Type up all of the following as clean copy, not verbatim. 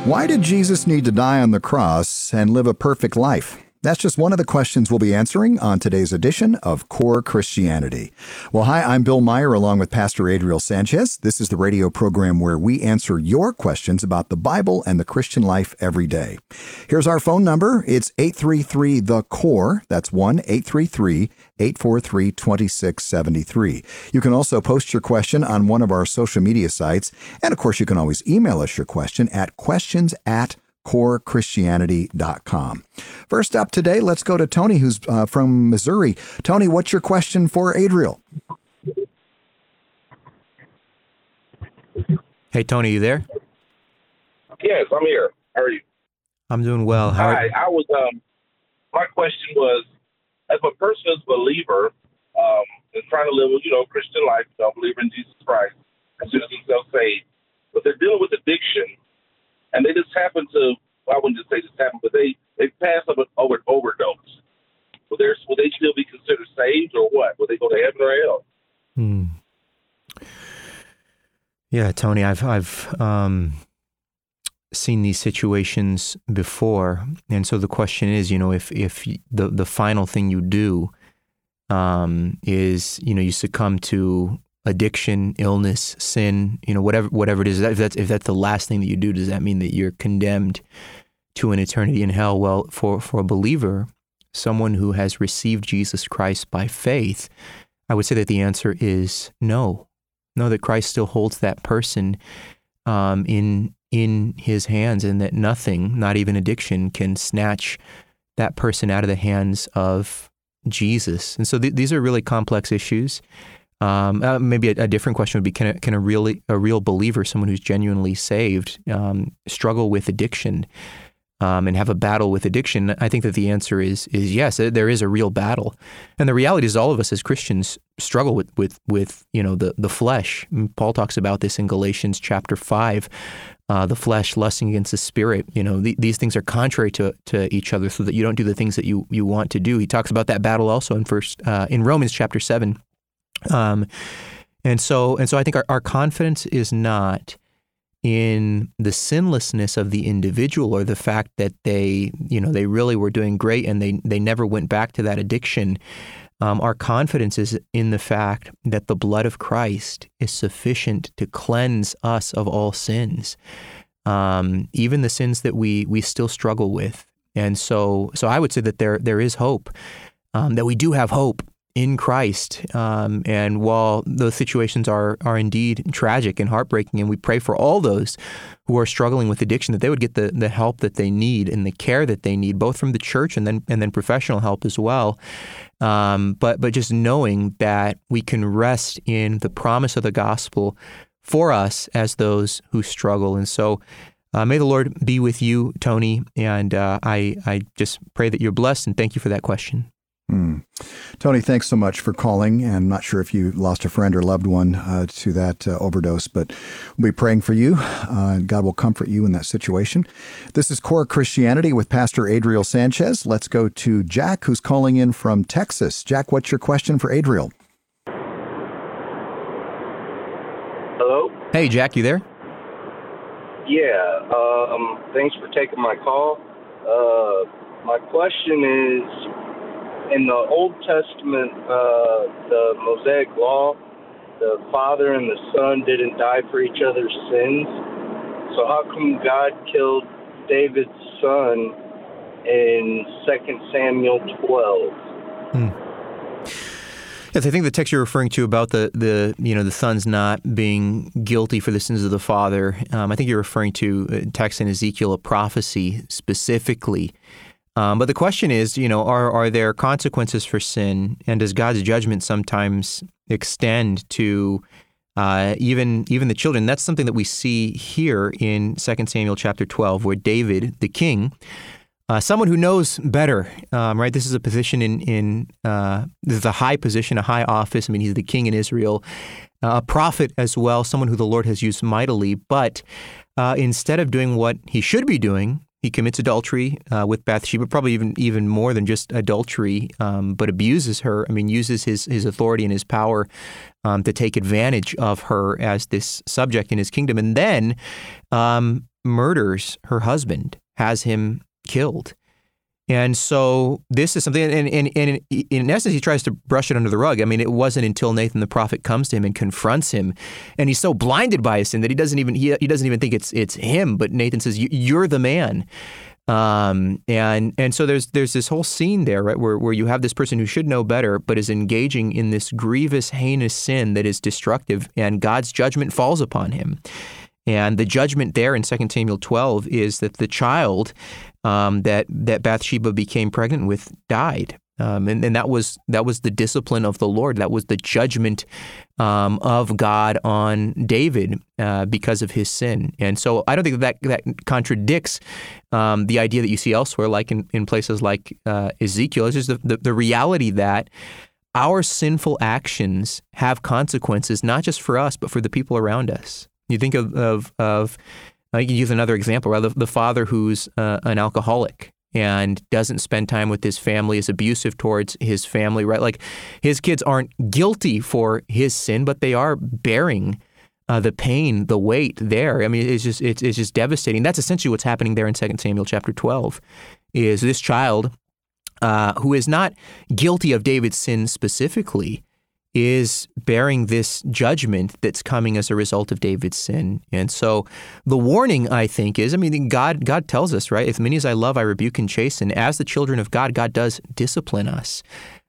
Why did Jesus need to die on the cross and live a perfect life? That's just one of the questions we'll be answering on today's edition of Core Christianity. Well, hi, I'm Bill Meyer along with Pastor Adriel Sanchez. This is the radio program where we answer your questions about the Bible and the Christian life every day. Here's our phone number. It's 833-THE-CORE. That's 1-833-843-2673. You can also post your question on one of our social media sites. And of course, you can always email us your question at questions@corechristianity.com. First up today, let's go to Tony, who's from Missouri. Tony, what's your question for Adriel? Hey, Tony, you there? Yes, I'm here. How are you? I'm doing well. Hi. My question was, as a person is a believer, and trying to live, Christian life, believer in Jesus Christ, considers themselves saved, but they're dealing with addiction, and they just happen to, I wouldn't just say just happen, but they pass up an overdose. Will they still be considered saved, or what? Will they go to heaven or hell? Yeah, Tony, I've seen these situations before, and so the question is, if the final thing you do is, you succumb to addiction, illness, sin, whatever it is, if that's the last thing that you do, does that mean that you're condemned to an eternity in hell? Well, for a believer, someone who has received Jesus Christ by faith, I would say that the answer is no. No, that Christ still holds that person in his hands, and that nothing, not even addiction, can snatch that person out of the hands of Jesus. And so these are really complex issues. Maybe a different question would be, can a real believer, someone who's genuinely saved, struggle with addiction and have a battle with addiction? I think that the answer is yes. There is a real battle, and the reality is all of us as Christians struggle with the flesh. Paul talks about this in Galatians chapter 5. The flesh lusting against the spirit. These things are contrary to each other, so that you don't do the things that you want to do. He talks about that battle also in Romans chapter 7. And so I think our confidence is not in the sinlessness of the individual, or the fact that they really were doing great and they never went back to that addiction. Our confidence is in the fact that the blood of Christ is sufficient to cleanse us of all sins, even the sins that we still struggle with. And so I would say that there is hope, that we do have hope in Christ. And while those situations are indeed tragic and heartbreaking, and we pray for all those who are struggling with addiction, that they would get the help that they need and the care that they need, both from the church and then professional help as well. But just knowing that we can rest in the promise of the gospel for us as those who struggle. And so may the Lord be with you, Tony, and I just pray that you're blessed, and thank you for that question. Tony, thanks so much for calling. And I'm not sure if you lost a friend or loved one to that overdose, but we'll be praying for you. God will comfort you in that situation. This is Core Christianity with Pastor Adriel Sanchez. Let's go to Jack, who's calling in from Texas. Jack, what's your question for Adriel? Hello? Hey, Jack, you there? Yeah, thanks for taking my call. My question is, in the Old Testament, the Mosaic Law, the Father and the Son didn't die for each other's sins. So how come God killed David's son in 2 Samuel 12? Yes, I think the text you're referring to about the son's not being guilty for the sins of the father, I think you're referring to a text in Ezekiel, a prophecy specifically. But the question is, are there consequences for sin, and does God's judgment sometimes extend to even the children? That's something that we see here in 2 Samuel chapter 12, where David, the king, someone who knows better, right? This is a position this is a high position, a high office. I mean, he's the king in Israel, a prophet as well, someone who the Lord has used mightily. But instead of doing what he should be doing, he commits adultery with Bathsheba, probably even more than just adultery, but abuses her. I mean, uses his authority and his power to take advantage of her as this subject in his kingdom. And then murders her husband, has him killed. And so this is something, and in essence, he tries to brush it under the rug. I mean, it wasn't until Nathan the prophet comes to him and confronts him, and he's so blinded by his sin that he doesn't even think it's him. But Nathan says, "You're the man." And so there's this whole scene there, right, where you have this person who should know better, but is engaging in this grievous, heinous sin that is destructive, and God's judgment falls upon him. And the judgment there in 2 Samuel 12 is that the child that Bathsheba became pregnant with died. And that was the discipline of the Lord. That was the judgment of God on David because of his sin. And so I don't think that contradicts the idea that you see elsewhere, like in places like Ezekiel. It's just the reality that our sinful actions have consequences, not just for us, but for the people around us. You think of I can use another example, right? The father who's an alcoholic and doesn't spend time with his family, is abusive towards his family, right? Like his kids aren't guilty for his sin, but they are bearing the pain, the weight there. I mean, it's just devastating. That's essentially what's happening there in 2 Samuel chapter 12, is this child who is not guilty of David's sin specifically, is bearing this judgment that's coming as a result of David's sin. And so the warning, I think, is, I mean, God tells us, right, "As many as I love, I rebuke and chasten." As the children of God, God does discipline us.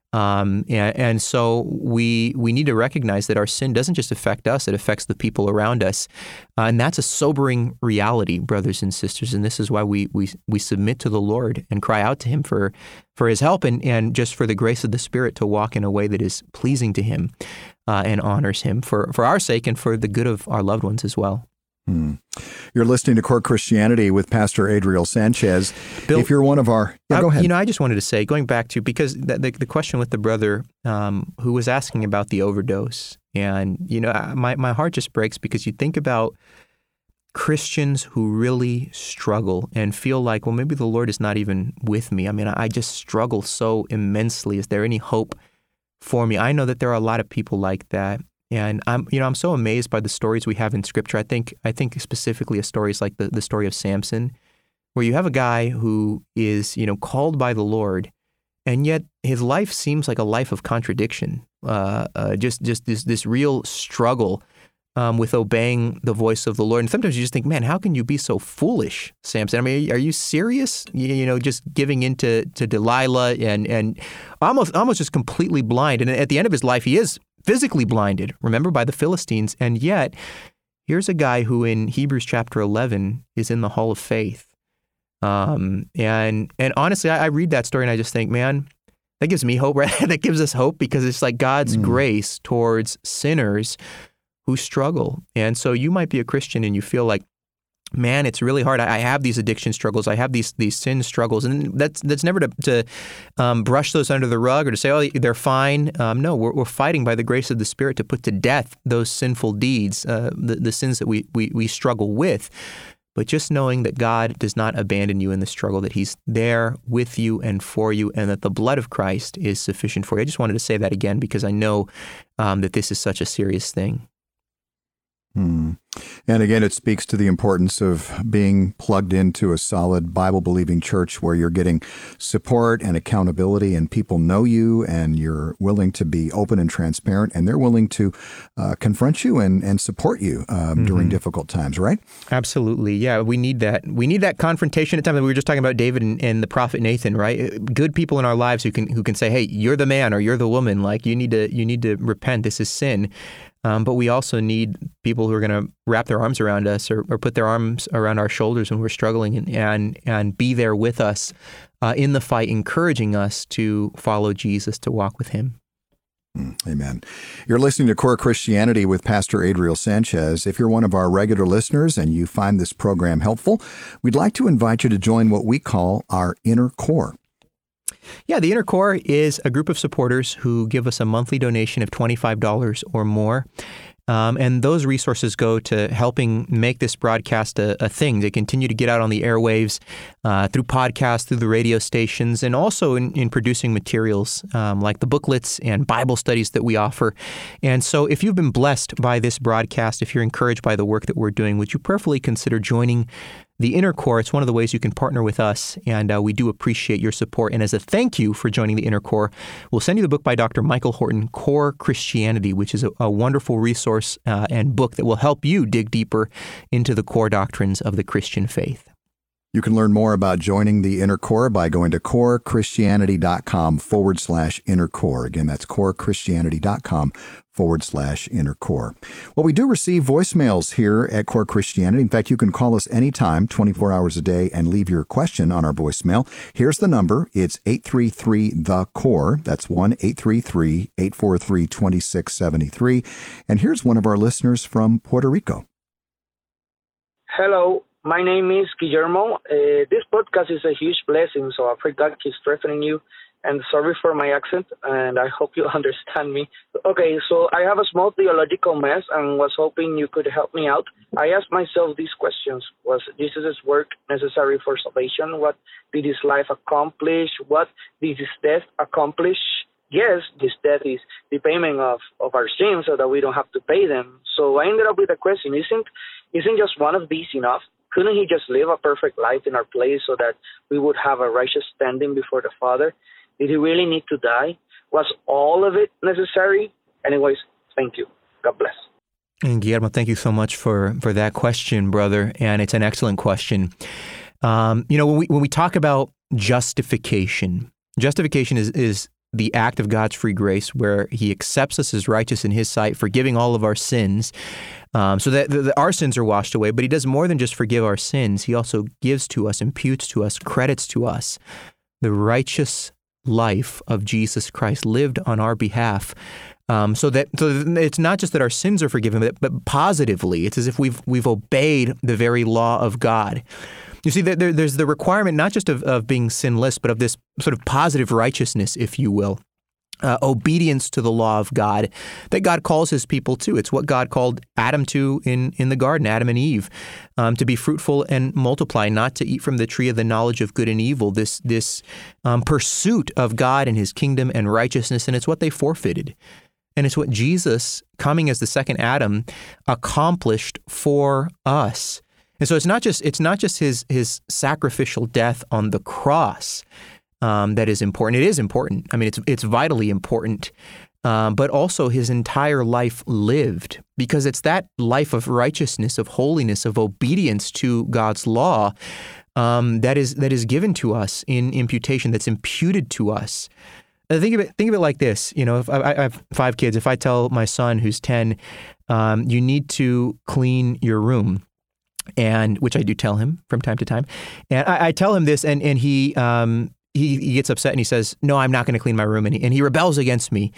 And so we need to recognize that our sin doesn't just affect us, it affects the people around us. And that's a sobering reality, brothers and sisters. And this is why we submit to the Lord and cry out to him for his help and just for the grace of the Spirit to walk in a way that is pleasing to him and honors him for our sake and for the good of our loved ones as well. You're listening to Core Christianity with Pastor Adriel Sanchez. Bill, if you're one of our... Yeah, go ahead. I just wanted to say, going back to, because the question with the brother who was asking about the overdose, and, my heart just breaks because you think about Christians who really struggle and feel like, well, maybe the Lord is not even with me. I mean, I just struggle so immensely. Is there any hope for me? I know that there are a lot of people like that. And I'm so amazed by the stories we have in Scripture. I think specifically of stories like the story of Samson, where you have a guy who is, called by the Lord, and yet his life seems like a life of contradiction. Just this real struggle with obeying the voice of the Lord. And sometimes you just think, man, how can you be so foolish, Samson? I mean, are you serious? Just giving in to Delilah and almost just completely blind. And at the end of his life, he is physically blinded, remember, by the Philistines. And yet, here's a guy who in Hebrews chapter 11 is in the hall of faith. And honestly, I read that story and I just think, man, that gives me hope, right? That gives us hope, because it's like God's grace towards sinners who struggle. And so you might be a Christian and you feel like, man, it's really hard. I have these addiction struggles. I have these sin struggles. And that's never to brush those under the rug or to say, oh, they're fine. No, we're fighting by the grace of the Spirit to put to death those sinful deeds, the sins that we struggle with. But just knowing that God does not abandon you in the struggle, that he's there with you and for you, and that the blood of Christ is sufficient for you. I just wanted to say that again because I know that this is such a serious thing. And again, it speaks to the importance of being plugged into a solid Bible-believing church where you're getting support and accountability, and people know you, and you're willing to be open and transparent, and they're willing to confront you and support you during difficult times, right? Absolutely. Yeah, we need that. We need that confrontation at times. We were just talking about David and the prophet Nathan, right? Good people in our lives who can say, hey, you're the man or you're the woman. Like, you need to repent. This is sin. But we also need people who are going to wrap their arms around us or put their arms around our shoulders when we're struggling and be there with us in the fight, encouraging us to follow Jesus, to walk with him. Amen. You're listening to Core Christianity with Pastor Adriel Sanchez. If you're one of our regular listeners and you find this program helpful, we'd like to invite you to join what we call our Inner Core. Yeah, the Inner Core is a group of supporters who give us a monthly donation of $25 or more. And those resources go to helping make this broadcast a thing, to continue to get out on the airwaves through podcasts, through the radio stations, and also in producing materials like the booklets and Bible studies that we offer. And so if you've been blessed by this broadcast, if you're encouraged by the work that we're doing, would you prayerfully consider joining the Inner Core. It's one of the ways you can partner with us, and we do appreciate your support. And as a thank you for joining the Inner Core, we'll send you the book by Dr. Michael Horton, Core Christianity, which is a wonderful resource and book that will help you dig deeper into the core doctrines of the Christian faith. You can learn more about joining the Inner Core by going to corechristianity.com/Inner Core. Again, that's corechristianity.com/Inner Core. Well, we do receive voicemails here at Core Christianity. In fact, you can call us anytime, 24 hours a day, and leave your question on our voicemail. Here's the number. It's 833-THE-CORE. That's 1-833-843-2673. And here's one of our listeners from Puerto Rico. Hello. My name is Guillermo. This podcast is a huge blessing, so I pray God keeps strengthening you. And sorry for my accent, and I hope you understand me. Okay, so I have a small theological mess and was hoping you could help me out. I asked myself these questions. Was Jesus' work necessary for salvation? What did his life accomplish? What did his death accomplish? Yes, this death is the payment of our sins so that we don't have to pay them. So I ended up with a question. Isn't just one of these enough? Couldn't he just live a perfect life in our place so that we would have a righteous standing before the Father? Did he really need to die? Was all of it necessary? Anyways, thank you. God bless. And Guillermo, thank you so much for that question, brother. And it's an excellent question. When we talk about justification is the act of God's free grace where he accepts us as righteous in his sight, forgiving all of our sins, so that our sins are washed away. But he does more than just forgive our sins. He also gives to us, imputes to us, credits to us the righteous life of Jesus Christ lived on our behalf. So that it's not just that our sins are forgiven, but positively, it's as if we've obeyed the very law of God. You see, there's the requirement not just of being sinless, but of this sort of positive righteousness, if you will, obedience to the law of God that God calls his people to. It's what God called Adam to in the garden, Adam and Eve, to be fruitful and multiply, not to eat from the tree of the knowledge of good and evil, this pursuit of God and his kingdom and righteousness, and it's what they forfeited. And it's what Jesus, coming as the second Adam, accomplished for us. And so it's not just his sacrificial death on the cross that is important. It is important. I mean, it's vitally important. But also his entire life lived, because it's that life of righteousness, of holiness, of obedience to God's law that is given to us in imputation. That's imputed to us. Think of it like this. If I have 5 kids. If I tell my son who's 10, you need to clean your room, and which I do tell him from time to time, and I tell him this, and he gets upset and he says, "No, I'm not going to clean my room," and he rebels against me,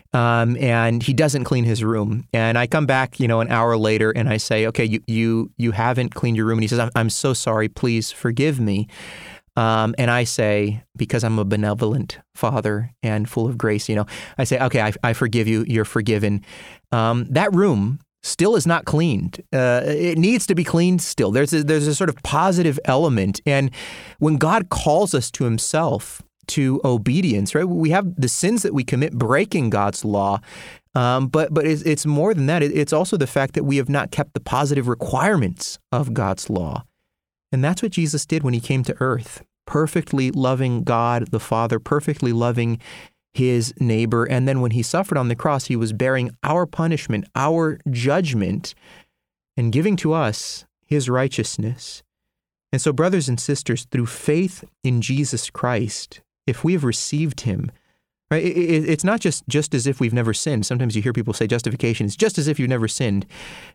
and he doesn't clean his room. And I come back, an hour later, and I say, "Okay, you haven't cleaned your room," and he says, "I'm so sorry. Please forgive me." And I say, because I'm a benevolent father and full of grace, I say, "Okay, I forgive you. You're forgiven." That room still is not cleaned. It needs to be cleaned still. There's a sort of positive element. And when God calls us to himself, to obedience, right? We have the sins that we commit breaking God's law. But it's more than that. It's also the fact that we have not kept the positive requirements of God's law. And that's what Jesus did when he came to earth, perfectly loving God the Father, perfectly loving his neighbor. And then when he suffered on the cross, he was bearing our punishment, our judgment, and giving to us his righteousness. And so, brothers and sisters, through faith in Jesus Christ, if we have received him, right, it's not just as if we've never sinned. Sometimes you hear people say justification is just as if you've never sinned.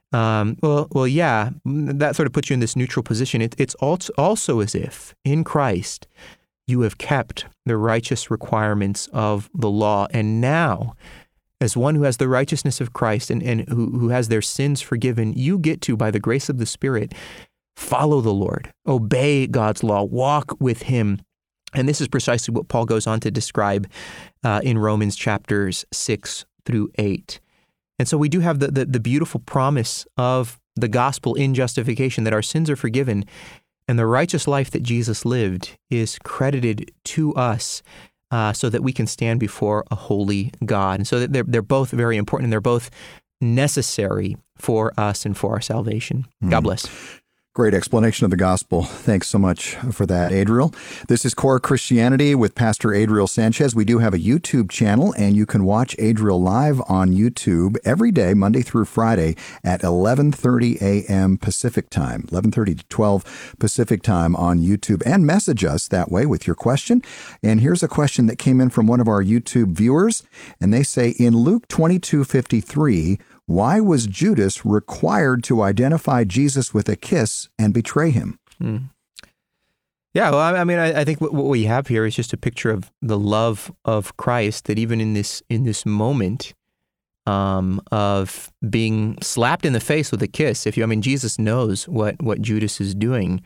Well, yeah, that sort of puts you in this neutral position. It's also as if in Christ you have kept the righteous requirements of the law. And now, as one who has the righteousness of Christ and who has their sins forgiven, you get to, by the grace of the Spirit, follow the Lord, obey God's law, walk with him. And this is precisely what Paul goes on to describe in Romans chapters 6 through 8. And so we do have the beautiful promise of the gospel in justification, that our sins are forgiven, and the righteous life that Jesus lived is credited to us so that we can stand before a holy God. And so they're both very important, and they're both necessary for us and for our salvation. God bless. Great explanation of the gospel. Thanks so much for that, Adriel. This is Core Christianity with Pastor Adriel Sanchez. We do have a YouTube channel, and you can watch Adriel live on YouTube every day, Monday through Friday at 11:30 a.m. Pacific time, 11:30 to 12 Pacific time on YouTube, and message us that way with your question. And here's a question that came in from one of our YouTube viewers, and they say, in Luke 22:53, why was Judas required to identify Jesus with a kiss and betray him? Yeah, well, I mean, I think what we have here is just a picture of the love of Christ, that even in this moment of being slapped in the face with a kiss, Jesus knows what Judas is doing.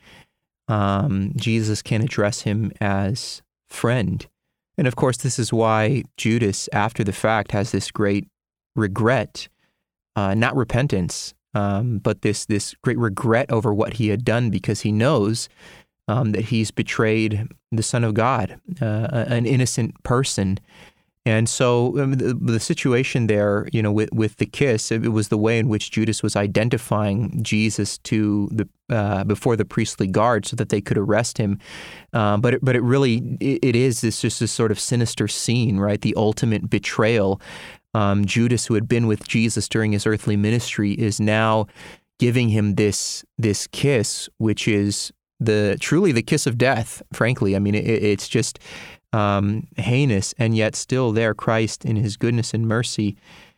Jesus can address him as friend. And of course, this is why Judas, after the fact, has this great regret. Not repentance, but this great regret over what he had done, because he knows that he's betrayed the Son of God, an innocent person. And so the situation there, with the kiss, it was the way in which Judas was identifying Jesus to before the priestly guard so that they could arrest him. But it really is just this sort of sinister scene, right? The ultimate betrayal. Judas, who had been with Jesus during his earthly ministry, is now giving him this kiss, which is truly the kiss of death, frankly. I mean, it's just heinous, and yet still there, Christ, in his goodness and mercy,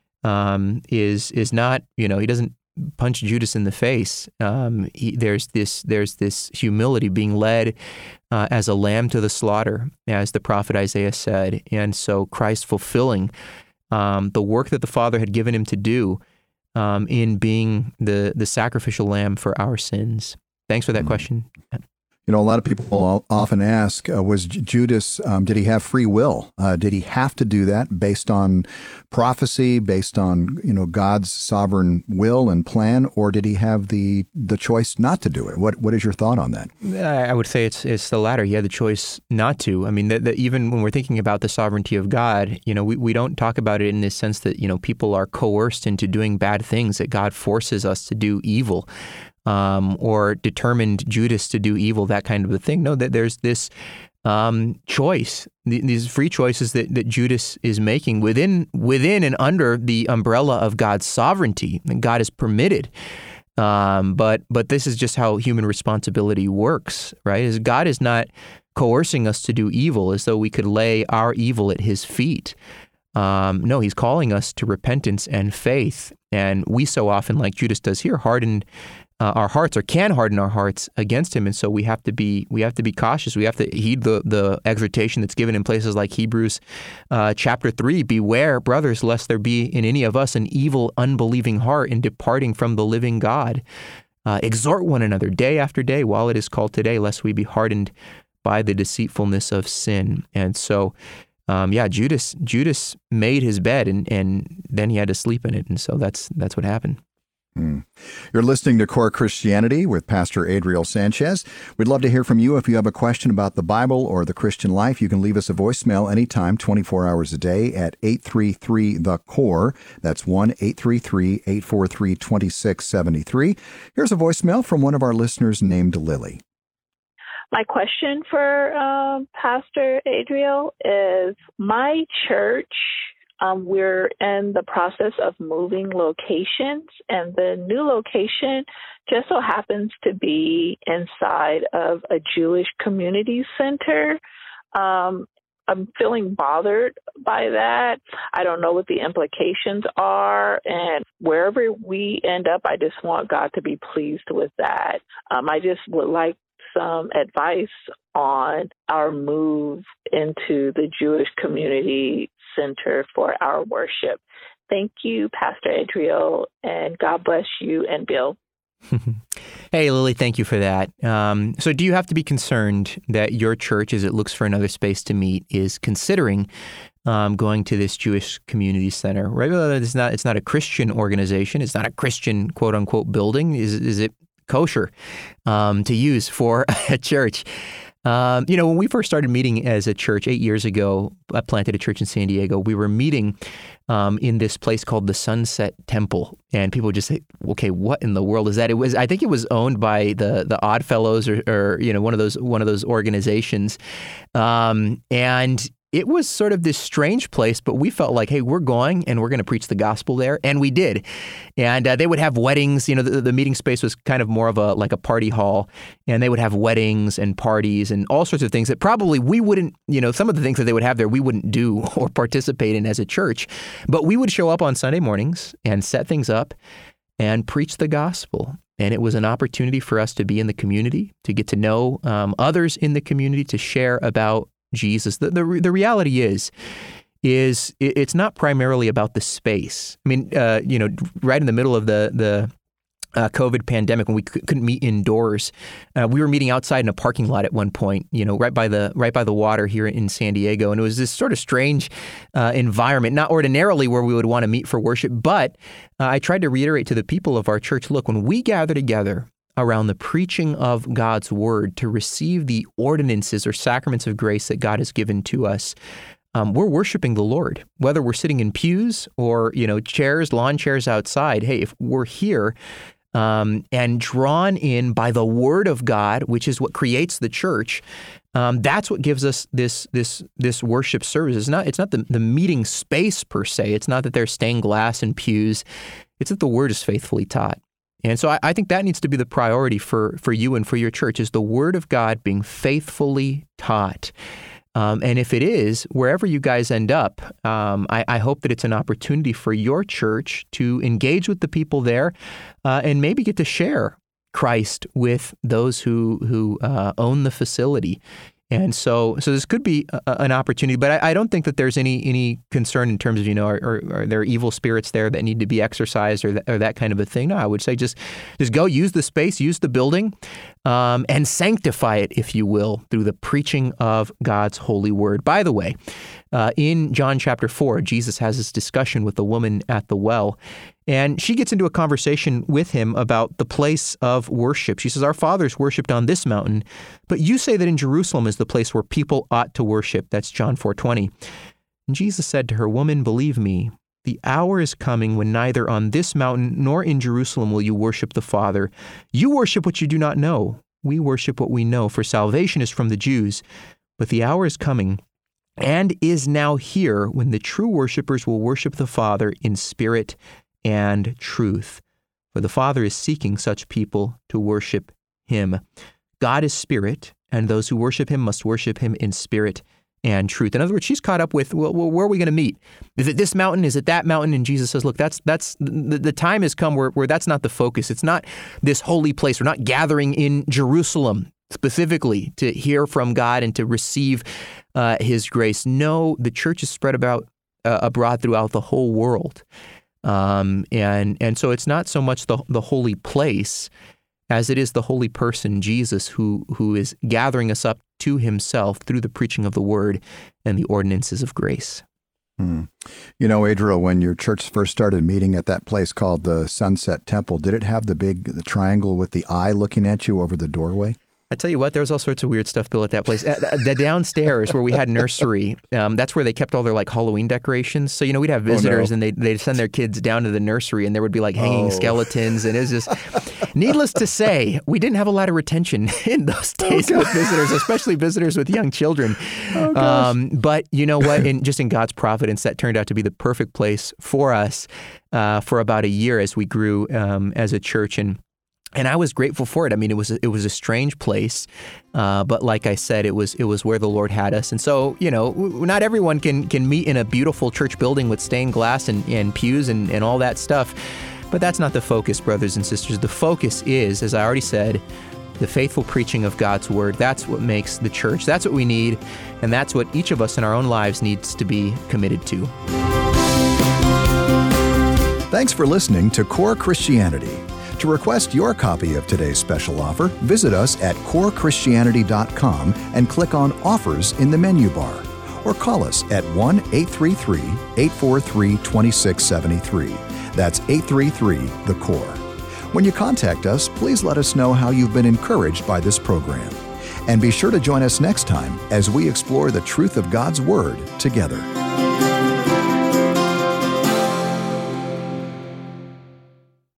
is not, he doesn't punch Judas in the face. There's this humility, being led as a lamb to the slaughter, as the prophet Isaiah said, and so Christ fulfilling the work that the Father had given him to do in being the sacrificial lamb for our sins. Thanks for that question. A lot of people often ask, was Judas, did he have free will? Did he have to do that based on prophecy, based on, God's sovereign will and plan, or did he have the choice not to do it? What is your thought on that? I would say it's the latter. He had the choice not to. I mean, even when we're thinking about the sovereignty of God, we don't talk about it in this sense that, people are coerced into doing bad things, that God forces us to do evil. Or determined Judas to do evil, that kind of a thing. No, that there's this choice, these free choices that Judas is making within and under the umbrella of God's sovereignty, and God is permitted. But this is just how human responsibility works, right? Is God is not coercing us to do evil as though we could lay our evil at his feet. No, he's calling us to repentance and faith. And we so often, like Judas does here, harden our hearts, or can harden our hearts against him. And so we have to be cautious. We have to heed the exhortation that's given in places like Hebrews chapter 3. Beware, brothers, lest there be in any of us an evil, unbelieving heart in departing from the living God. Exhort one another day after day while it is called today, lest we be hardened by the deceitfulness of sin. And so, Judas made his bed, and then he had to sleep in it. And so that's what happened. You're listening to Core Christianity with Pastor Adriel Sanchez. We'd love to hear from you. If you have a question about the Bible or the Christian life, you can leave us a voicemail anytime, 24 hours a day at 833-THE-CORE. That's 1-833-843-2673. Here's a voicemail from one of our listeners named Lily. My question for Pastor Adriel is, my church, we're in the process of moving locations, and the new location just so happens to be inside of a Jewish community center. I'm feeling bothered by that. I don't know what the implications are, and wherever we end up, I just want God to be pleased with that. I just would like some advice on our move into the Jewish community center for our worship. Thank you, Pastor Adriel, and God bless you and Bill. Hey, Lily, thank you for that. So do you have to be concerned that your church, as it looks for another space to meet, is considering going to this Jewish community center? Right? It's not a Christian organization. It's not a Christian, quote unquote, building. Is it kosher to use for a church? When we first started meeting as a church 8 years ago, I planted a church in San Diego. We were meeting in this place called the Sunset Temple, and people would just say, "Okay, what in the world is that?" I think it was owned by the Odd Fellows or one of those organizations, and it was sort of this strange place, but we felt like, hey, we're going and we're going to preach the gospel there. And we did. And they would have weddings. The meeting space was kind of more of a party hall. And they would have weddings and parties and all sorts of things that probably we wouldn't, some of the things that they would have there, we wouldn't do or participate in as a church. But we would show up on Sunday mornings and set things up and preach the gospel. And it was an opportunity for us to be in the community, to get to know others in the community, to share about Jesus. The reality is it's not primarily about the space. I mean, right in the middle of the COVID pandemic, when we couldn't meet indoors, we were meeting outside in a parking lot at one point. Right by the water here in San Diego, and it was this sort of strange environment. Not ordinarily where we would want to meet for worship, but I tried to reiterate to the people of our church: look, when we gather together around the preaching of God's word to receive the ordinances or sacraments of grace that God has given to us, we're worshiping the Lord. Whether we're sitting in pews or, chairs, lawn chairs outside, hey, if we're here and drawn in by the word of God, which is what creates the church, that's what gives us this worship service. It's not the meeting space per se. It's not that there's stained glass and pews. It's that the word is faithfully taught. And so I think that needs to be the priority for you and for your church, is the Word of God being faithfully taught. And if it is, wherever you guys end up, I hope that it's an opportunity for your church to engage with the people there and maybe get to share Christ with those who own the facility. And so this could be an opportunity, but I don't think that there's any concern in terms of, are there evil spirits there that need to be exorcised or that kind of a thing. No, I would say just go use the space, use the building, and sanctify it, if you will, through the preaching of God's holy word. By the way, in John chapter 4, Jesus has this discussion with the woman at the well, and she gets into a conversation with him about the place of worship. She says, "Our fathers worshipped on this mountain, but you say that in Jerusalem is the place where people ought to worship." That's John 4:20. And Jesus said to her, "Woman, believe me, the hour is coming when neither on this mountain nor in Jerusalem will you worship the Father. You worship what you do not know. We worship what we know, for salvation is from the Jews. But the hour is coming and is now here when the true worshipers will worship the Father in spirit and truth. For the Father is seeking such people to worship him. God is spirit, and those who worship him must worship him in spirit and truth." In other words, she's caught up with, well, where are we going to meet? Is it this mountain? Is it that mountain? And Jesus says, look, that's the time has come where that's not the focus. It's not this holy place. We're not gathering in Jerusalem specifically to hear from God and to receive his grace. No, the church is spread abroad throughout the whole world. And so it's not so much the holy place as it is the holy person, Jesus, who is gathering us up to himself through the preaching of the word and the ordinances of grace. Adriel, when your church first started meeting at that place called the Sunset Temple, did it have the triangle with the eye looking at you over the doorway? I tell you what, there was all sorts of weird stuff built at that place. The downstairs where we had nursery, that's where they kept all their Halloween decorations. So, we'd have visitors and they'd send their kids down to the nursery and there would be hanging skeletons. And it was just, needless to say, we didn't have a lot of retention in those days with visitors, especially visitors with young children. But you know what? In God's providence, that turned out to be the perfect place for us for about a year as we grew as a church. And I was grateful for it. I mean, it was a strange place, but like I said, it was where the Lord had us. And so, not everyone can meet in a beautiful church building with stained glass and pews and all that stuff. But that's not the focus, brothers and sisters. The focus is, as I already said, the faithful preaching of God's word. That's what makes the church. That's what we need, and that's what each of us in our own lives needs to be committed to. Thanks for listening to Core Christianity. To request your copy of today's special offer, visit us at corechristianity.com and click on Offers in the menu bar. Or call us at 1-833-843-2673. That's 833-THE-CORE. When you contact us, please let us know how you've been encouraged by this program. And be sure to join us next time as we explore the truth of God's Word together.